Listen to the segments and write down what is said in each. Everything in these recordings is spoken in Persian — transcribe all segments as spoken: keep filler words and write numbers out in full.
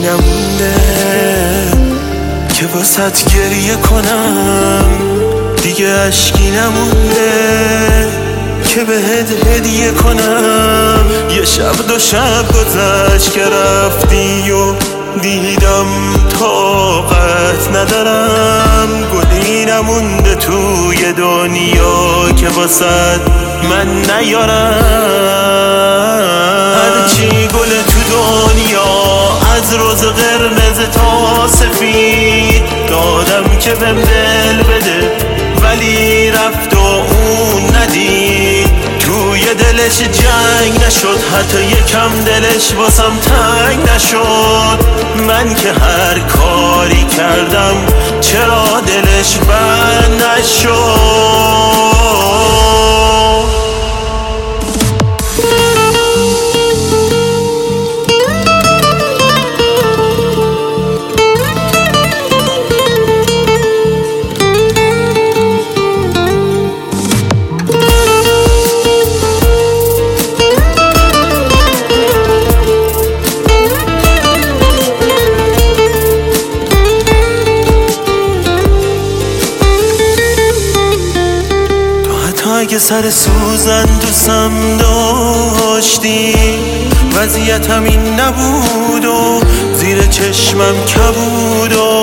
نمونده که واسط گریه کنم، دیگه اشکی نمونده که بهت هدیه کنم. یه شب دو شب گذشت که رفتی و دیدم طاقت ندارم. گلی نمونده توی دنیا که واسط من نیارم. هرچی گل تو دنیا از روز قرمز تا سفید دادم که بهم دل بده، ولی رفت و اون ندید. توی دلش جنگ نشد، حتی یکم دلش واسم تنگ نشد. من که هر کاری کردم چرا دلش بند نشد؟ اگه سر سوزن دوستم داشتی، وضعیتم این نبود و زیر چشمم کبود و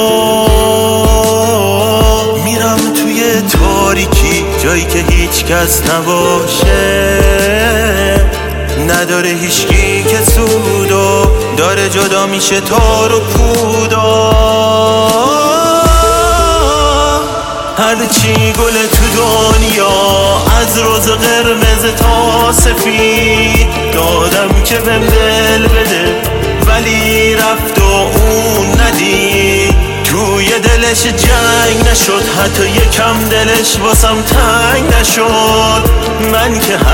میرم توی تاریکی جایی که هیچ کس نباشه. نداره هیچکی که سود و داره جدا میشه تار و پود و هرچی گل تو دنیا از روز قرمز تا سفید دادم که بهم دل بده، ولی رفت و اون ندید. توی دلش جنگ نشد، حتی یکم دلش واسم تنگ نشد. من که